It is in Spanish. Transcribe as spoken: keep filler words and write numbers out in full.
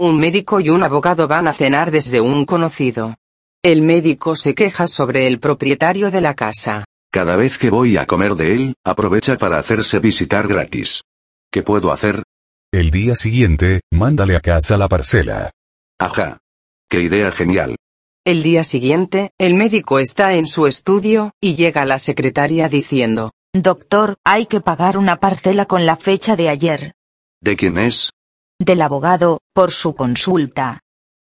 Un médico y un abogado van a cenar desde un conocido. El médico se queja sobre el propietario de la casa. Cada vez que voy a comer de él, aprovecha para hacerse visitar gratis. ¿Qué puedo hacer? El día siguiente, mándale a casa la parcela. Ajá. ¡Qué idea genial! El día siguiente, el médico está en su estudio, y llega la secretaria diciendo: Doctor, hay que pagar una parcela con la fecha de ayer. ¿De quién es? Del abogado, por su consulta.